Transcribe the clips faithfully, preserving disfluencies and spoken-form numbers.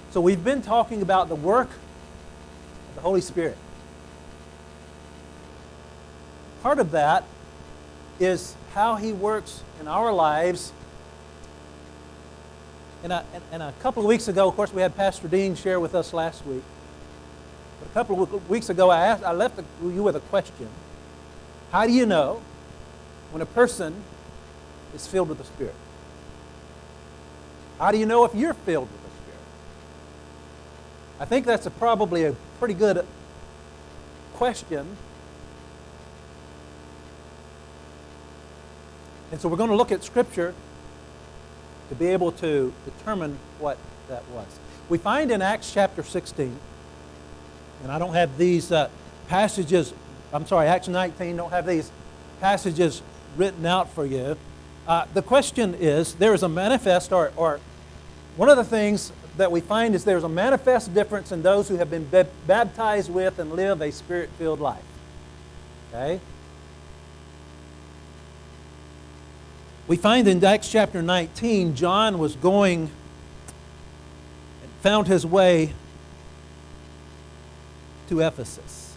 So we've been talking about the work of the Holy Spirit. Part of that is how He works in our lives. And a, and a couple of weeks ago, of course, we had Pastor Dean share with us last week. But a couple of weeks ago, I, asked, I left you with a question. How do you know when a person is filled with the Spirit? How do you know if you're filled with the Spirit? I think that's a, probably a pretty good question. And so we're going to look at Scripture to be able to determine what that was. We find in Acts chapter sixteen, and I don't have these uh, passages, I'm sorry, Acts nineteen, don't have these passages written out for you. Uh, the question is, there is a manifest, or, or one of the things that we find is there's a manifest difference in those who have been b- baptized with and live a Spirit-filled life. Okay? We find in Acts chapter nineteen, John was going and found his way to Ephesus.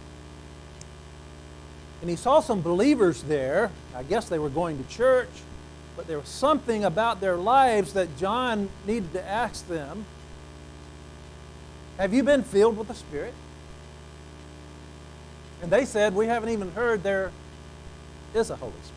And he saw some believers there. I guess they were going to church, but there was something about their lives that John needed to ask them. Have you been filled with the Spirit? And they said, we haven't even heard there is a Holy Spirit.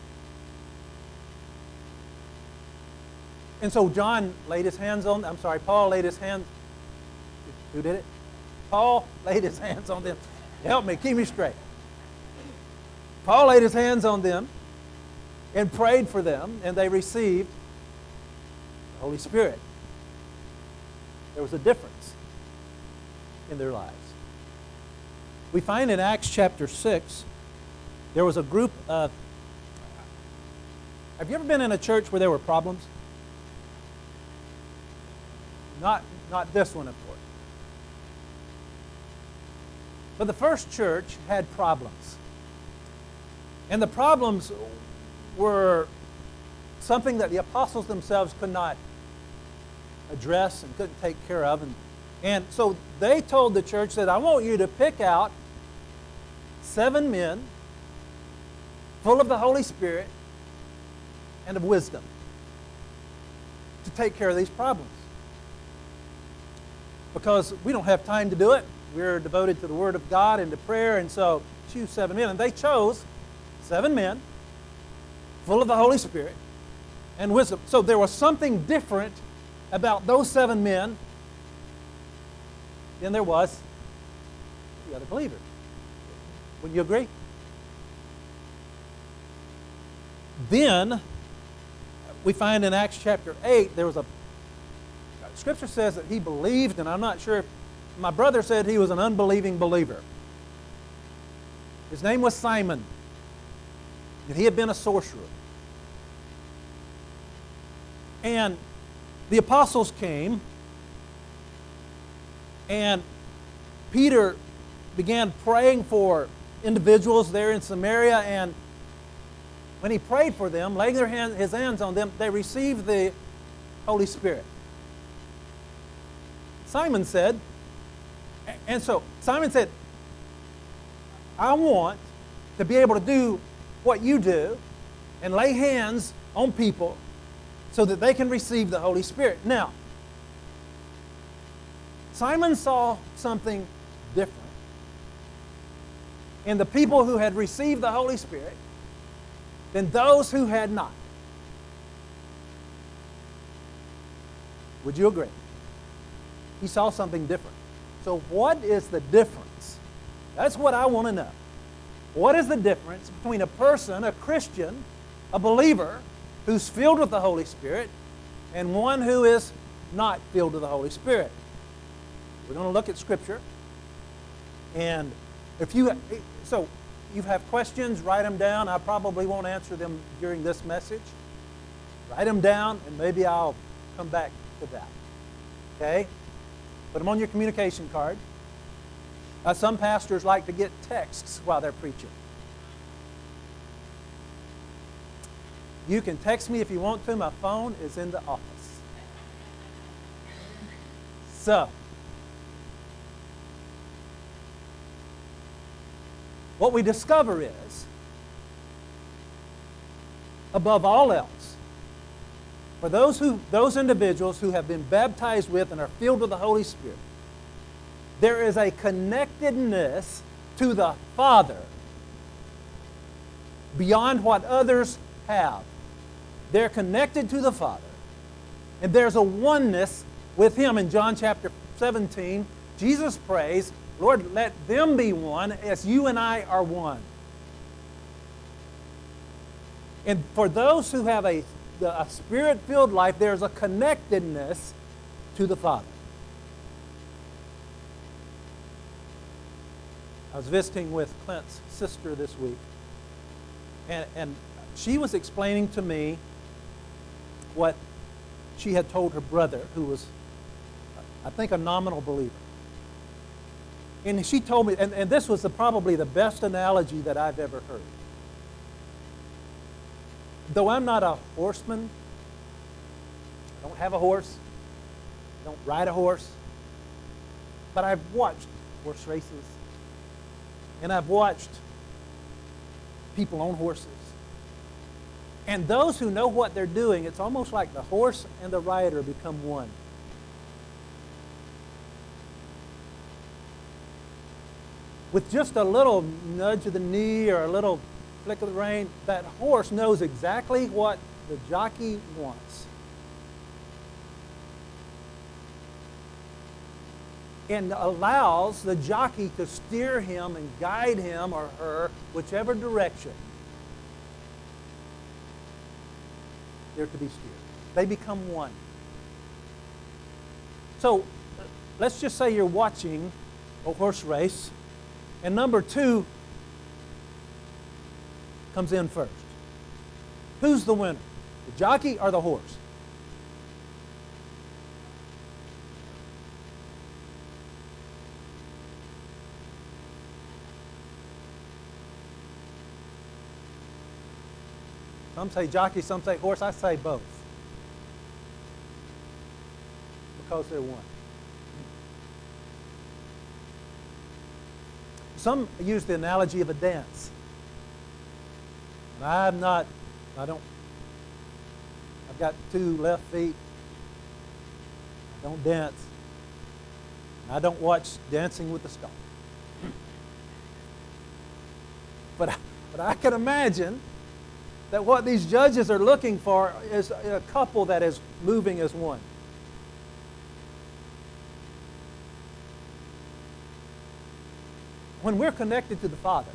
And so John laid his hands on, I'm sorry, Paul laid his hands, who did it? Paul laid his hands on them. Help me, keep me straight. Paul laid his hands on them and prayed for them, and they received the Holy Spirit. There was a difference in their lives. We find in Acts chapter six, there was a group of, have you ever been in a church where there were problems? Not, not this one, of course. But the first church had problems. And the problems were something that the apostles themselves could not address and couldn't take care of. And, and so they told the church that I want you to pick out seven men full of the Holy Spirit and of wisdom to take care of these problems. Because we don't have time to do it. We're devoted to the Word of God and to prayer, and so choose seven men. And they chose seven men full of the Holy Spirit and wisdom. So there was something different about those seven men than there was the other believers. Wouldn't you agree? Then we find in Acts chapter eight, there was a Scripture says that he believed, and I'm not sure if my brother said he was an unbelieving believer. His name was Simon, and he had been a sorcerer. And the apostles came, and Peter began praying for individuals there in Samaria, and when he prayed for them, laying their hand, his hands on them, they received the Holy Spirit. Simon said, and so Simon said, I want to be able to do what you do and lay hands on people so that they can receive the Holy Spirit. Now, Simon saw something different in the people who had received the Holy Spirit than those who had not. Would you agree? He saw something different. So what is the difference? That's what I want to know. What is the difference between a person, a Christian, a believer, who's filled with the Holy Spirit, and one who is not filled with the Holy Spirit? We're going to look at Scripture. And if you, so you have questions, write them down. I probably won't answer them during this message. Write them down, and maybe I'll come back to that. Okay? Put them on your communication card. Uh, some pastors like to get texts while they're preaching. You can text me if you want to. My phone is in the office. So, what we discover is, above all else, for those who those individuals who have been baptized with and are filled with the Holy Spirit, there is a connectedness to the Father beyond what others have. They're connected to the Father, and there's a oneness with Him. In John chapter seventeen, Jesus prays, Lord, let them be one as you and I are one. And for those who have a, a Spirit-filled life, there's a connectedness to the Father. I was visiting with Clint's sister this week, and, and she was explaining to me what she had told her brother, who was, I think, a nominal believer. And she told me, and, and this was the, probably the best analogy that I've ever heard. Though I'm not a horseman, I don't have a horse, I don't ride a horse, but I've watched horse races, and I've watched people on horses. And those who know what they're doing, it's almost like the horse and the rider become one. With just a little nudge of the knee or a little flick of the rein, that horse knows exactly what the jockey wants. And allows the jockey to steer him and guide him or her whichever direction they're to be steered. They become one. So let's just say you're watching a horse race, and number two comes in first. Who's the winner? The jockey or the horse? Some say jockey, some say horse. I say both. Because they're one. Some use the analogy of a dance. And I'm not, I don't, I've got two left feet. I don't dance. I don't watch Dancing with the Stars. But, but I can imagine that what these judges are looking for is a couple that is moving as one. When we're connected to the Father,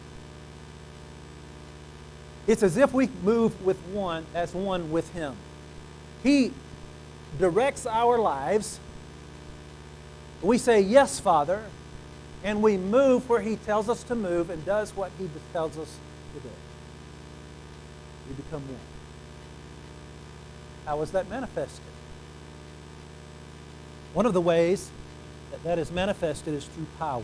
it's as if we move with one as one with Him. He directs our lives. We say, yes, Father, and we move where He tells us to move and does what He tells us to do. We become one. How is that manifested? One of the ways that that is manifested is through power.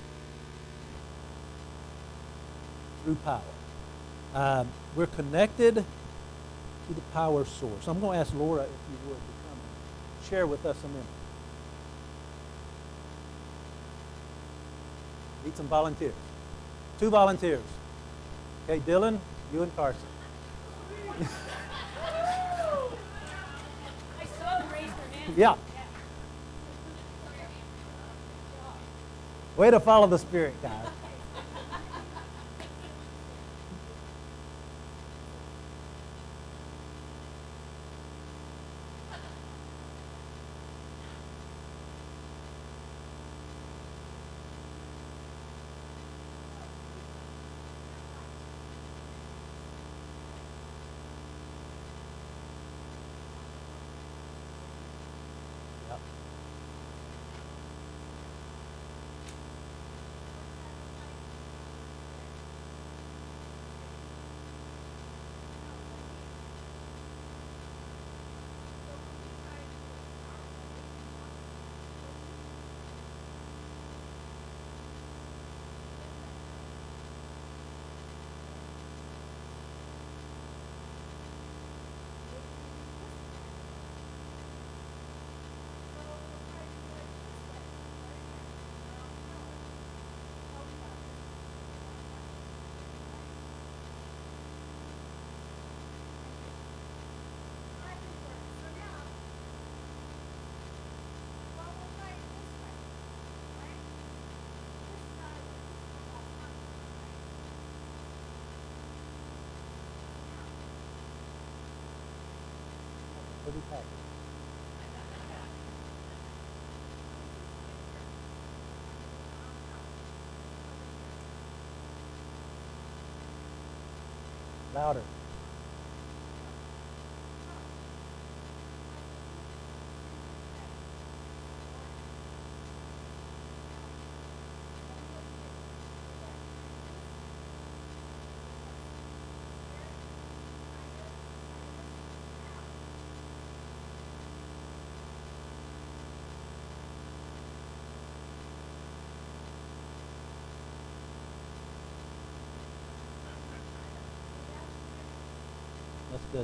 Through power. Um, we're connected to the power source. I'm going to ask Laura, if you would, to come and share with us a minute. Need some volunteers. Two volunteers. Okay, Dylan, you and Carson. I saw them raise their hands. Yeah. Way to follow the Spirit, guys. compassion. Louder. That's good.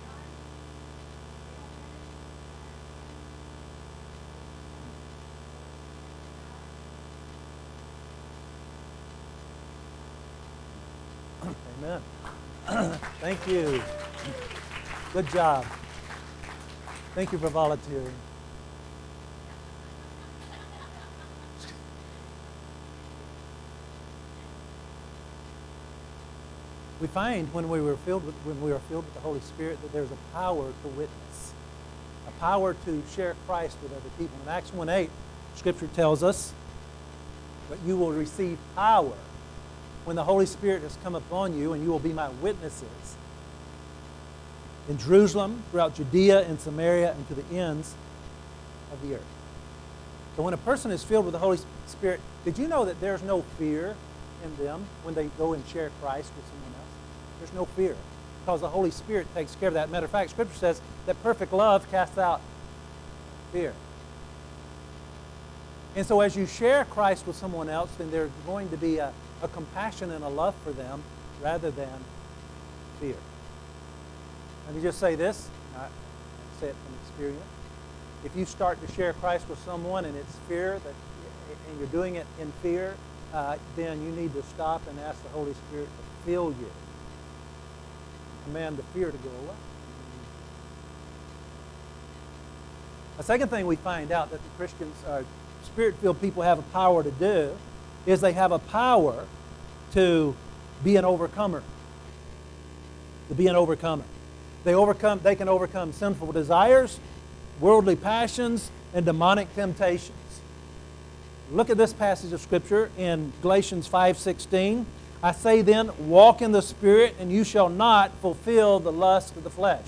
Amen. Thank you. Good job. Thank you for volunteering. We find when we were filled with when we are filled with the Holy Spirit that there's a power to witness, a power to share Christ with other people. In Acts one eight, Scripture tells us that you will receive power when the Holy Spirit has come upon you, and you will be my witnesses in Jerusalem, throughout Judea and Samaria, and to the ends of the earth. So when a person is filled with the Holy Spirit, did you know that there's no fear in them when they go and share Christ with someone else? There's no fear, because the Holy Spirit takes care of that. Matter of fact, Scripture says that perfect love casts out fear. And so as you share Christ with someone else, then there's going to be a, a compassion and a love for them rather than fear. Let me just say this, I say it from experience. If you start to share Christ with someone and it's fear, that, and you're doing it in fear, uh, then you need to stop and ask the Holy Spirit to fill you. Command the fear to go away. A second thing we find out that the Christians, uh, Spirit-filled people have a power to do is they have a power to be an overcomer. To be an overcomer. They overcome. They can overcome sinful desires, worldly passions, and demonic temptations. Look at this passage of Scripture in Galatians five sixteen. I say then, walk in the Spirit, and you shall not fulfill the lust of the flesh.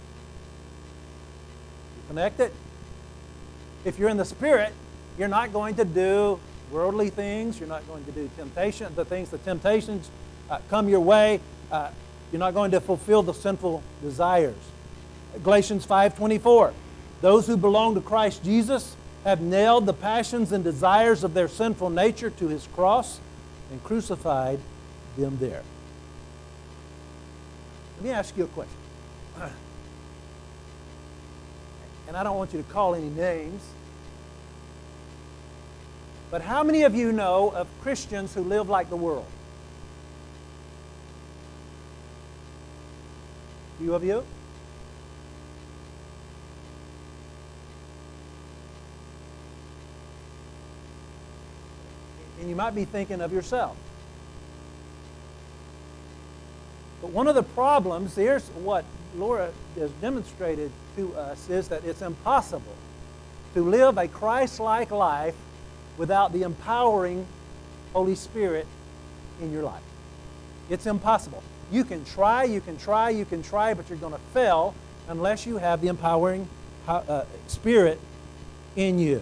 You connect it? If you're in the Spirit, you're not going to do worldly things. You're not going to do temptation, the things, the temptations uh, come your way. Uh, you're not going to fulfill the sinful desires. Galatians five twenty-four. Those who belong to Christ Jesus have nailed the passions and desires of their sinful nature to His cross and crucified them there. Let me ask you a question. And I don't want you to call any names, but how many of you know of Christians who live like the world? A few of you? And you might be thinking of yourself. But one of the problems, here's what Laura has demonstrated to us, is that it's impossible to live a Christ-like life without the empowering Holy Spirit in your life. It's impossible. You can try, you can try, you can try, but you're going to fail unless you have the empowering uh, Spirit in you.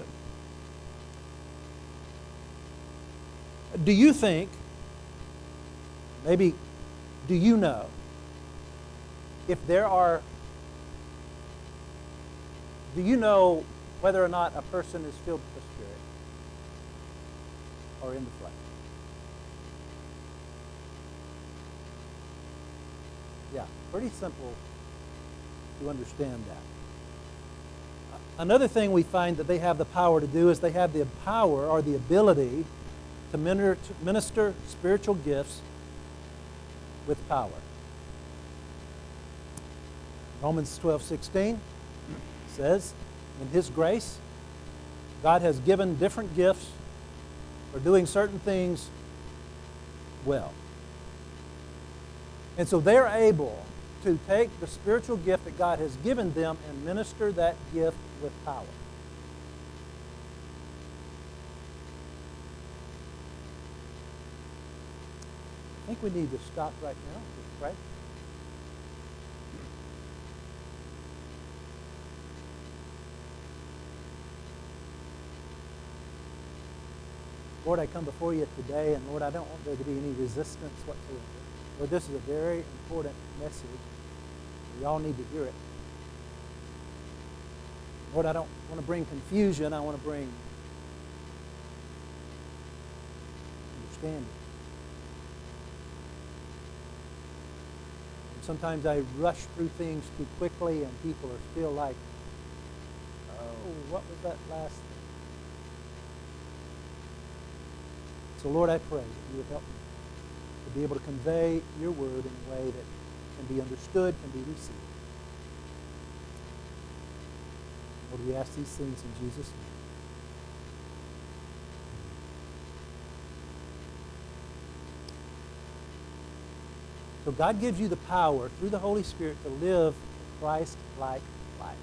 Do you think, maybe, do you know if there are, do you know whether or not a person is filled with the Spirit or in the flesh? Yeah, pretty simple to understand that. Another thing we find that they have the power to do is they have the power or the ability to minister spiritual gifts with power. Romans twelve sixteen says, in His grace, God has given different gifts for doing certain things well. And so they're able to take the spiritual gift that God has given them and minister that gift with power. I think we need to stop right now. Just pray. Lord, I come before you today, and Lord, I don't want there to be any resistance whatsoever. Lord, this is a very important message. We all need to hear it. Lord, I don't want to bring confusion. I want to bring understanding. And sometimes I rush through things too quickly, and people are still like, oh, what was that last thing? So, Lord, I pray that you would help me to be able to convey your word in a way that can be understood, can be received. Lord, we ask these things in Jesus' name. So God gives you the power through the Holy Spirit to live a Christ-like life.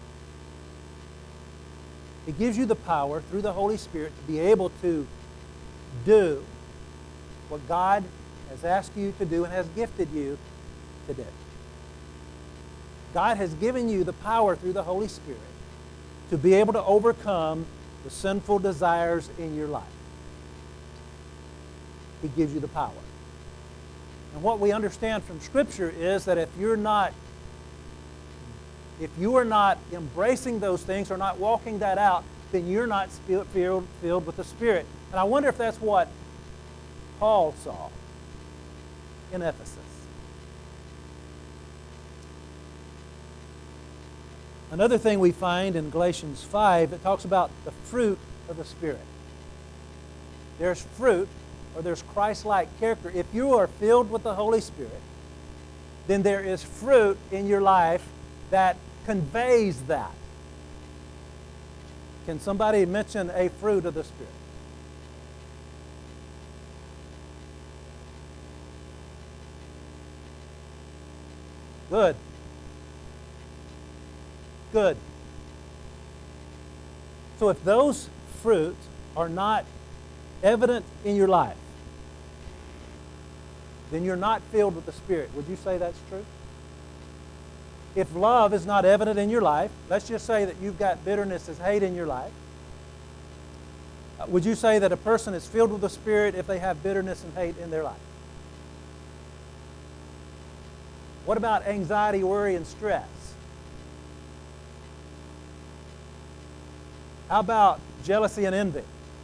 He gives you the power through the Holy Spirit to be able to do what God has asked you to do and has gifted you to do. God has given you the power through the Holy Spirit to be able to overcome the sinful desires in your life. He gives you the power. And what we understand from Scripture is that if you're not if you are not embracing those things or not walking that out, then you're not filled, filled with the Spirit. And I wonder if that's what Paul saw in Ephesus. Another thing we find in Galatians five, it talks about the fruit of the Spirit. There's fruit, or there's Christ-like character. If you are filled with the Holy Spirit, then there is fruit in your life that conveys that. Can somebody mention a fruit of the Spirit? Good. Good. So if those fruits are not evident in your life, then you're not filled with the Spirit. Would you say that's true? If love is not evident in your life, let's just say that you've got bitterness as hate in your life. Uh, would you say that a person is filled with the Spirit if they have bitterness and hate in their life? What about anxiety, worry, and stress? How about jealousy and envy?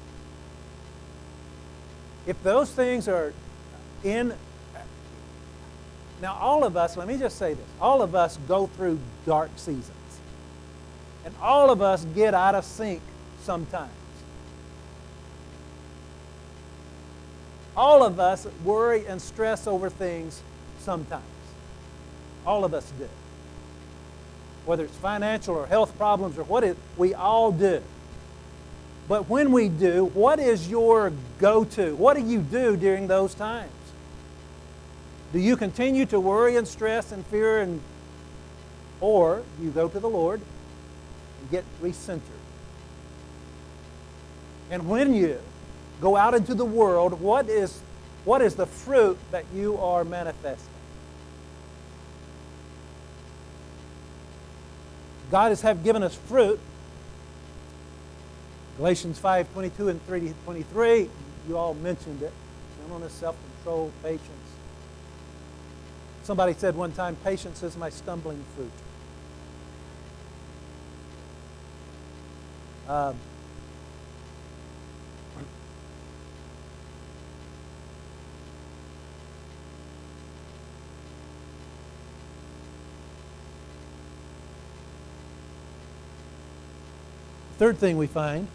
If those things are in... Now, all of us, let me just say this, all of us go through dark seasons. And all of us get out of sync sometimes. All of us worry and stress over things sometimes. All of us do. Whether it's financial or health problems or what it, we all do. But when we do, what is your go-to? What do you do during those times? Do you continue to worry and stress and fear, and, or do you go to the Lord and get recentered? And when you go out into the world, what is, what is the fruit that you are manifesting? God has have given us fruit. Galatians five, twenty-two and twenty-three, you all mentioned it. Gentleness, self-control, patience. Somebody said one time, patience is my stumbling fruit. Um, third thing we find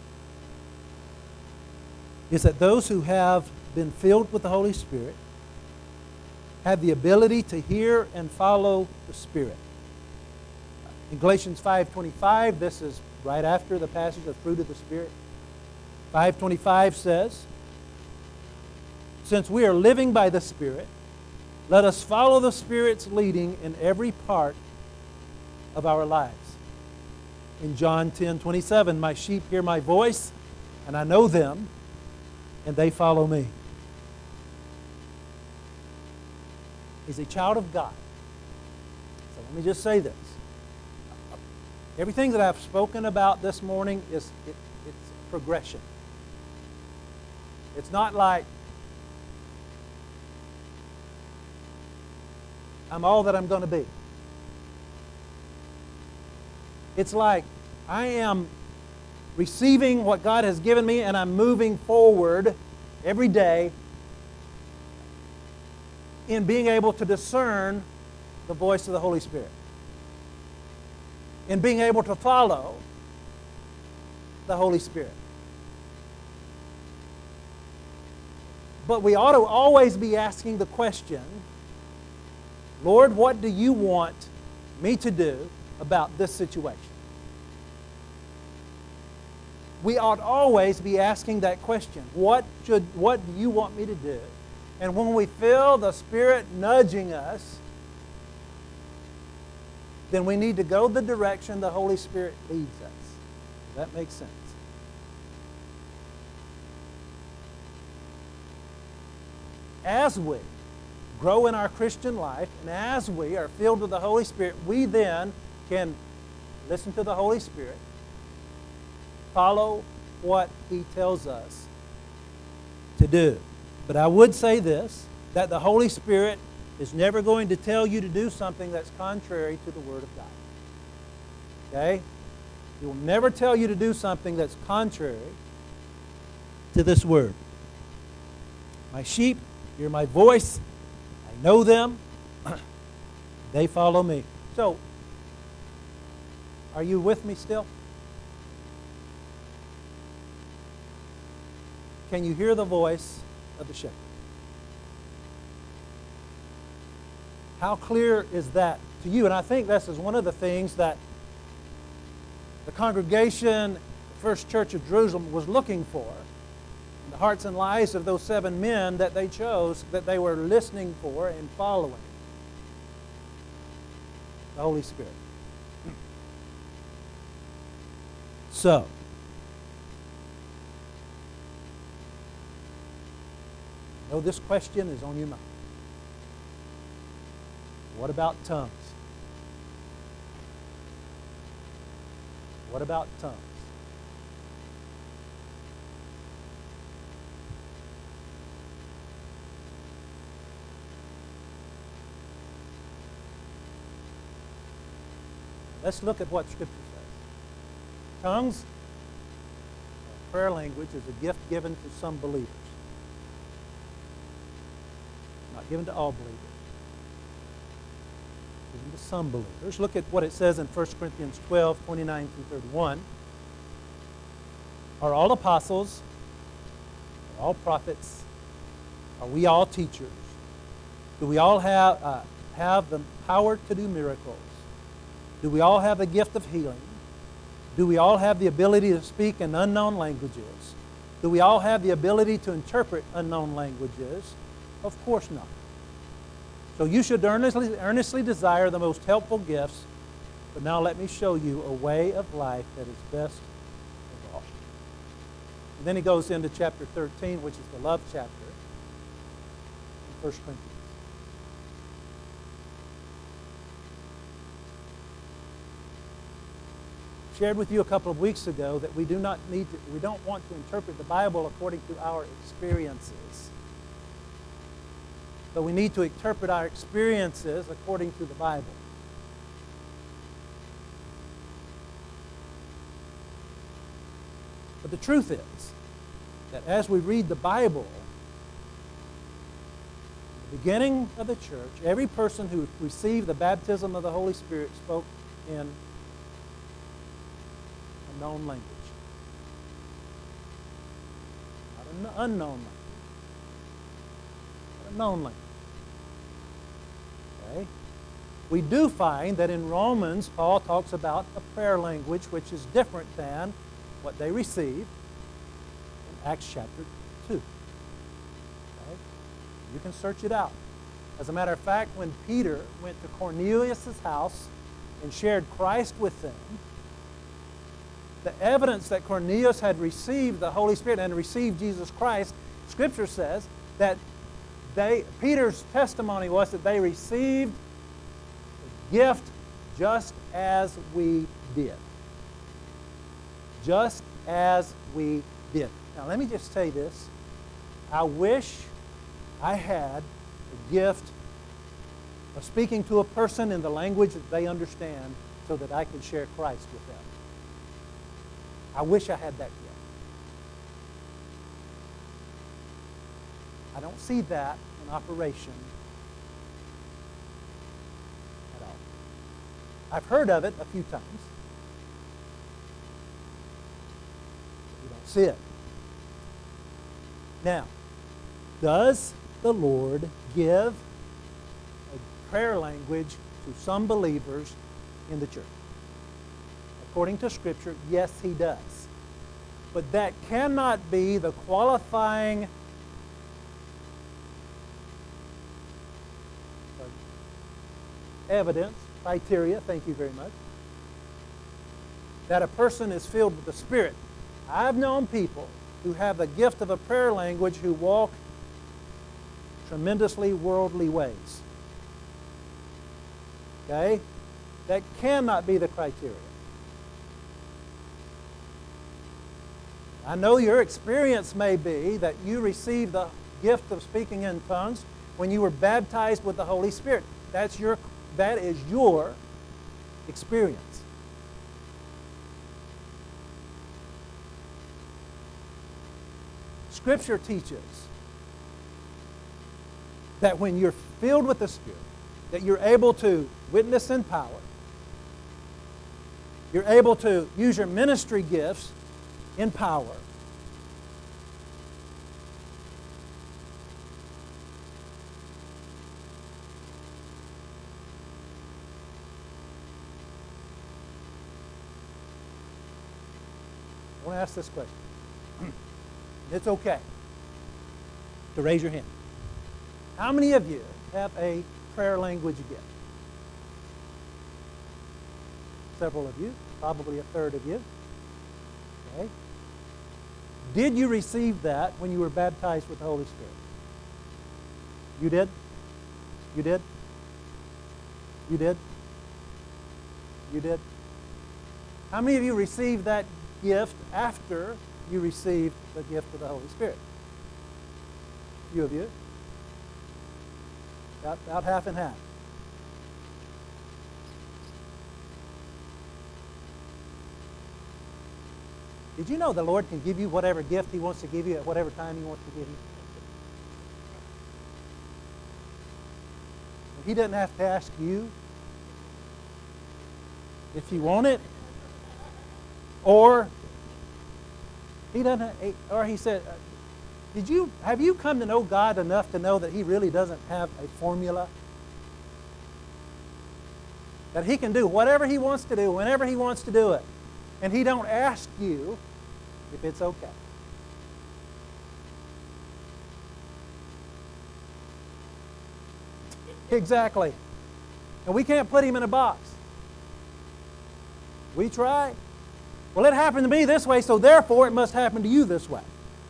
is that those who have been filled with the Holy Spirit have the ability to hear and follow the Spirit. In Galatians five twenty-five, this is right after the passage of fruit of the Spirit. five twenty-five says, since we are living by the Spirit, Let us follow the Spirit's leading in every part of our lives. In John ten twenty-seven, my sheep hear my voice, and I know them, and they follow me. He's a child of God. So let me just say this. Everything that I've spoken about this morning is it, it's progression. It's not like I'm all that I'm going to be. It's like I am receiving what God has given me and I'm moving forward every day in being able to discern the voice of the Holy Spirit. In being able to follow the Holy Spirit. But we ought to always be asking the question, Lord, what do you want me to do about this situation? We ought always be asking that question. What should, what do you want me to do? And when we feel the Spirit nudging us, then we need to go the direction the Holy Spirit leads us. Does that make sense? As we grow in our Christian life, and as we are filled with the Holy Spirit, we then can listen to the Holy Spirit, follow what He tells us to do. But I would say this, that the Holy Spirit is never going to tell you to do something that's contrary to the Word of God. Okay? He will never tell you to do something that's contrary to this Word. My sheep hear my voice. I know them. They follow me. So, are you with me still? Can you hear the voice of the shepherd? How clear is that to you? And I think this is one of the things that the congregation, the First Church of Jerusalem, was looking for. In the hearts and lives of those seven men that they chose, that they were listening for and following the Holy Spirit. So, I know this question is on your mind. What about tongues? What about tongues? Let's look at what Scripture says. Tongues, prayer language, is a gift given to some believers. Not given to all believers. Given to some believers. Look at what it says in First Corinthians twelve, twenty-nine through thirty-one. Are all apostles? Are all prophets? Are we all teachers? Do we all have, uh, have the power to do miracles? Do we all have the gift of healing? Do we all have the ability to speak in unknown languages? Do we all have the ability to interpret unknown languages? Of course not. So you should earnestly, earnestly desire the most helpful gifts, but now let me show you a way of life that is best of all. And then he goes into chapter thirteen, which is the love chapter in First Corinthians. Shared with you a couple of weeks ago that we do not need to, we don't want to interpret the Bible according to our experiences. But we need to interpret our experiences according to the Bible. But the truth is that as we read the Bible, at the beginning of the church, every person who received the baptism of the Holy Spirit spoke in known language. Not an unknown language, but a known language. Okay? We do find that in Romans, Paul talks about a prayer language which is different than what they received in Acts chapter two. Okay? You can search it out. As a matter of fact, when Peter went to Cornelius' house and shared Christ with them, the evidence that Cornelius had received the Holy Spirit and received Jesus Christ, Scripture says that they, Peter's testimony was that they received the gift just as we did. Just as we did. Now let me just say this. I wish I had the gift of speaking to a person in the language that they understand so that I could share Christ with them. I wish I had that gift. I don't see that in operation at all. I've heard of it a few times. But we don't see it. Now, does the Lord give a prayer language to some believers in the church? According to Scripture, yes, He does. But that cannot be the qualifying evidence, criteria, thank you very much, that a person is filled with the Spirit. I've known people who have the gift of a prayer language who walk tremendously worldly ways. Okay? That cannot be the criteria. I know your experience may be that you received the gift of speaking in tongues when you were baptized with the Holy Spirit. That's your, that is your experience. Scripture teaches that when you're filled with the Spirit, that you're able to witness in power, you're able to use your ministry gifts in power. I want to ask this question. It's okay to raise your hand. How many of you have a prayer language gift? Several of you, probably a third of you. Okay. Did you receive that when you were baptized with the Holy Spirit? You did? You did? You did? You did? How many of you received that gift after you received the gift of the Holy Spirit? A few of you. About, about half and half. Did you know the Lord can give you whatever gift He wants to give you at whatever time He wants to give you? He doesn't have to ask you if you want it, or He doesn't. Or He said, "Did you have you come to know God enough to know that He really doesn't have a formula? That He can do whatever He wants to do whenever He wants to do it, and He don't ask you if it's okay." Exactly. And we can't put Him in a box. We try. Well, it happened to me this way, so therefore it must happen to you this way.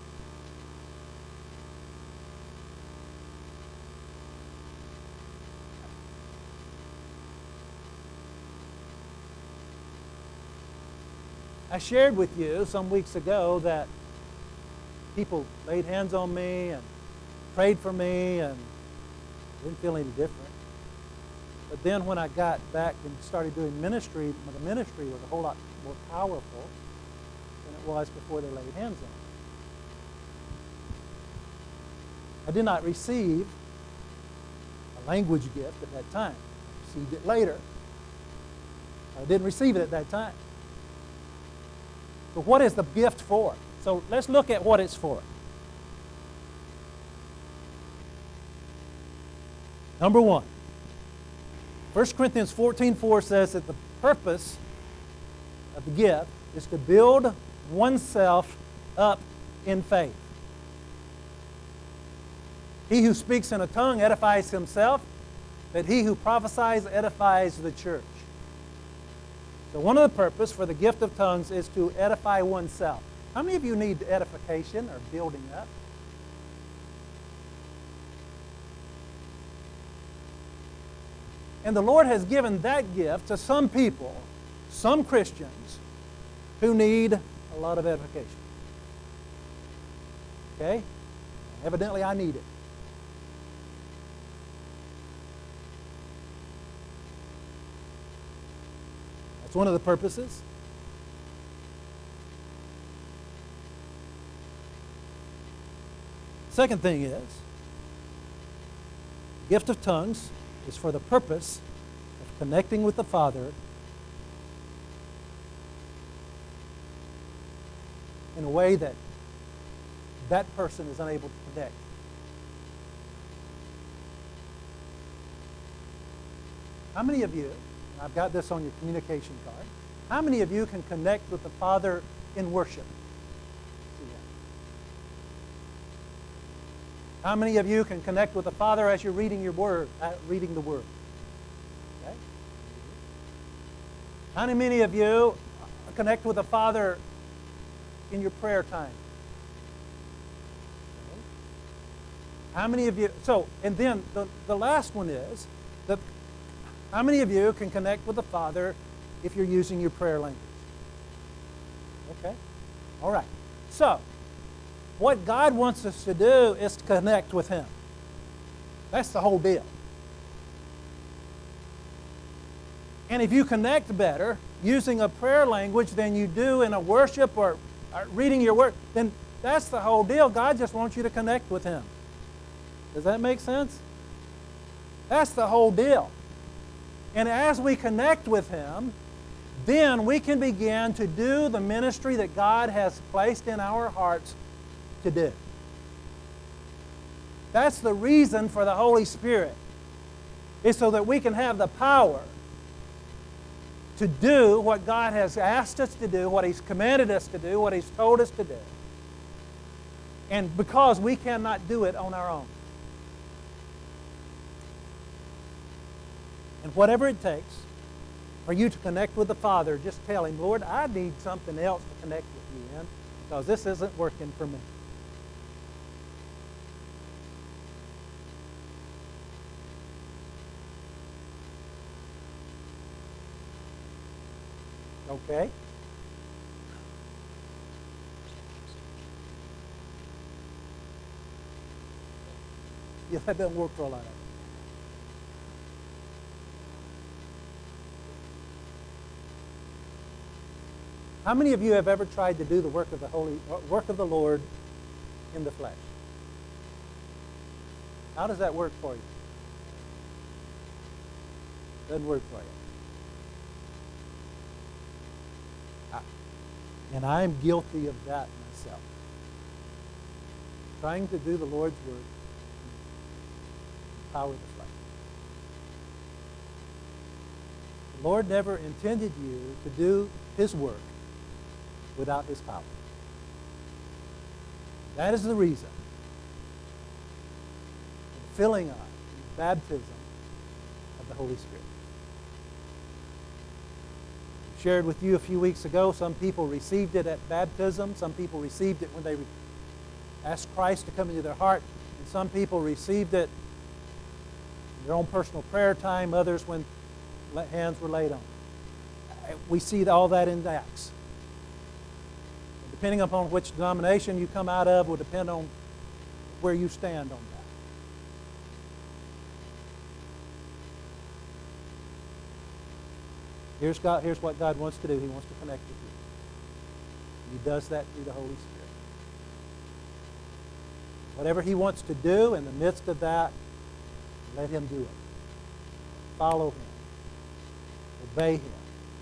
I shared with you some weeks ago that people laid hands on me and prayed for me and didn't feel any different. But then when I got back and started doing ministry, the ministry was a whole lot more powerful than it was before they laid hands on me. I did not receive a language gift at that time. I received it later. I didn't receive it at that time. So what is the gift for? So let's look at what it's for. Number one, First Corinthians fourteen four says that the purpose of the gift is to build oneself up in faith. He who speaks in a tongue edifies himself, but he who prophesies edifies the church. So one of the purposes for the gift of tongues is to edify oneself. How many of you need edification or building up? And the Lord has given that gift to some people, some Christians, who need a lot of edification. Okay? Evidently I need it. That's one of the purposes. Second thing is, the gift of tongues is for the purpose of connecting with the Father in a way that that person is unable to connect. How many of you, and I've got this on your communication card, how many of you can connect with the Father in worship? How many of you can connect with the Father as you're reading your word, uh, reading the Word? Okay. How many of you connect with the Father in your prayer time? Okay. How many of you? So, and then the, the last one is that how many of you can connect with the Father if you're using your prayer language? Okay. All right. So, what God wants us to do is to connect with Him. That's the whole deal. And if you connect better using a prayer language than you do in a worship or reading your word, then that's the whole deal. God just wants you to connect with Him. Does that make sense? That's the whole deal. And as we connect with Him, then we can begin to do the ministry that God has placed in our hearts to do. That's the reason for the Holy Spirit, is so that we can have the power to do what God has asked us to do, what He's commanded us to do, what He's told us to do. And because we cannot do it on our own. And whatever it takes for you to connect with the Father, just tell Him, Lord, I need something else to connect with you in, because this isn't working for me. Okay? Yeah, that doesn't work for a lot of them. How many of you have ever tried to do the work of the Holy work of the Lord in the flesh? How does that work for you? Doesn't work for you. And I am guilty of that myself. Trying to do the Lord's work in the power of the flesh. The Lord never intended you to do His work without His power. That is the reason for the filling of the baptism of the Holy Spirit. Shared with you a few weeks ago, some people received it at baptism, some people received it when they asked Christ to come into their heart, and some people received it in their own personal prayer time, others when hands were laid on. We see all that in Acts. Depending upon which denomination you come out of will depend on where you stand on that. Here's, God, here's what God wants to do. He wants to connect with you. He does that through the Holy Spirit. Whatever He wants to do in the midst of that, let Him do it. Follow Him. Obey Him.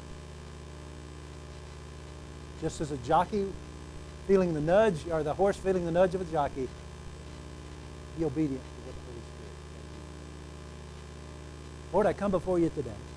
Just as a jockey feeling the nudge, or the horse feeling the nudge of a jockey, be obedient to what the Holy Spirit can do. Lord, I come before you today.